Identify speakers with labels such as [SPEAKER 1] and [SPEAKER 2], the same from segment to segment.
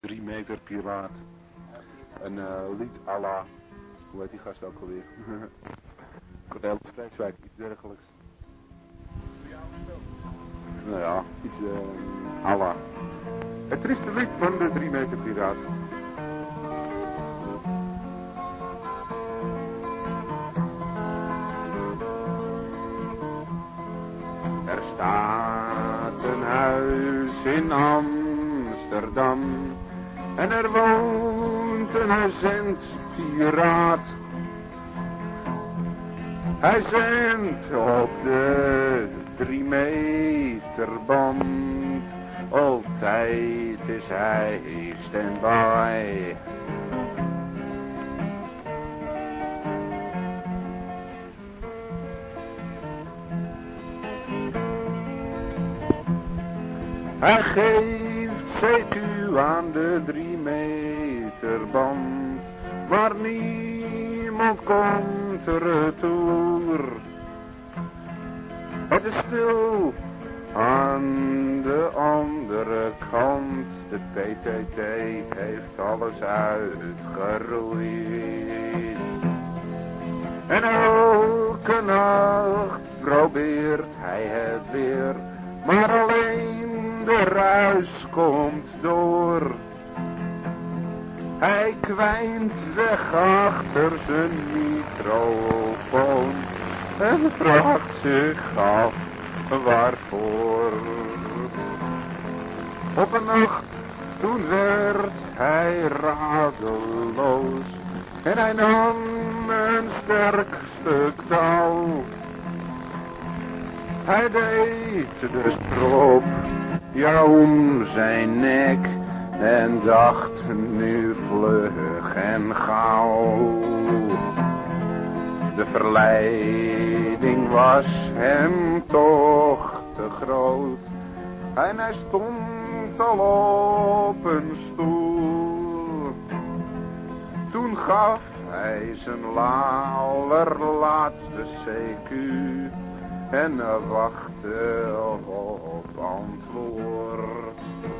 [SPEAKER 1] 3 meter piraat. Een lied à la, hoe heet die gast ook alweer? Cornelis Vreeswijk, iets dergelijks. Nou ja, iets à la. Het trieste lied van de 3 meter piraat. Er staat een huis in Amsterdam en er woont een zendpiraat. Hij zendt op de 3 meter band, altijd is hij stand-by. Hij geeft CQ aan de 3 meter band, maar niemand komt retour. Het is stil aan de andere kant, de PTT heeft alles uitgeroeid. En elke nacht probeert hij het weer, maar alleen de ruis komt door. Hij kwijnt weg achter zijn microfoon en vraagt zich af waarvoor. Op een nacht toen werd hij radeloos en hij nam een sterk stuk touw. Hij deed de strop om zijn nek en dacht nu vlug en gauw. De verleiding was hem toch te groot en hij stond al op een stoel. Toen gaf hij zijn allerlaatste CQ en wachtte op antwoord.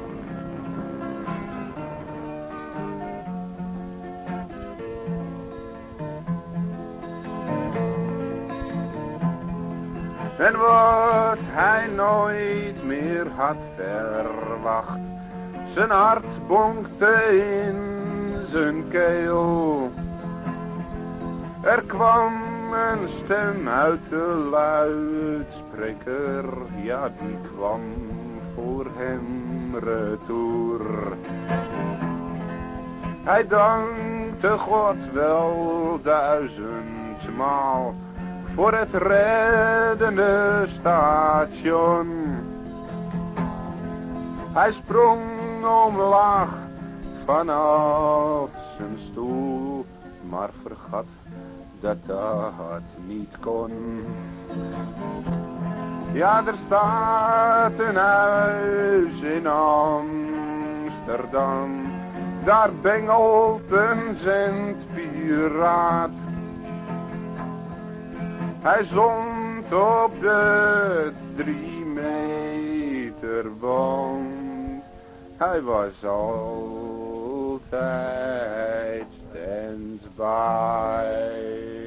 [SPEAKER 1] En wat hij nooit meer had verwacht, zijn hart bonkte in zijn keel. Er kwam een stem uit de luidspreker, ja die kwam voor hem retour. Hij dankte God wel 1000 maal voor het reddende station. Hij sprong omlaag vanaf zijn stoel, maar vergat dat niet kon. Ja, er staat een huis in Amsterdam, daar bengelt een zendpiraat. Hij zond op de 3 meter band, hij was altijd stand-by.